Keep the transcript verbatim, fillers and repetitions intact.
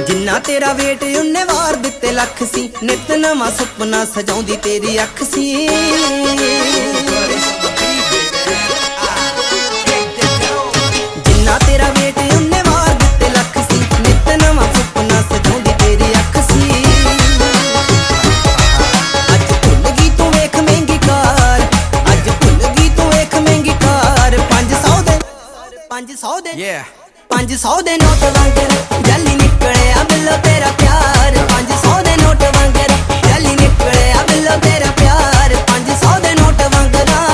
जिन्ना तेरा वेट उन्ने वार दिते लख सी, नित नवा सुपना सजाउंदी तेरी अख सी। जिन्ना तेरा वेट उन्ने वार दिते लख सी, नित नवा सुपना सजाउंदी तेरी अख सी। अज भुल गई तू वेख महंगी कार, अज भुल गई तू वेख महंगी कार। पंज सौ दे पंज सौ दे पंज सौ दे नोट वांगर जल्ली निकले आ बिल्लो तेरा प्यार। पंज सौ दे नोट वांगर जल्ली निकले आ बिल्लो तेरा प्यार। पंज सौ दे नोट वांगर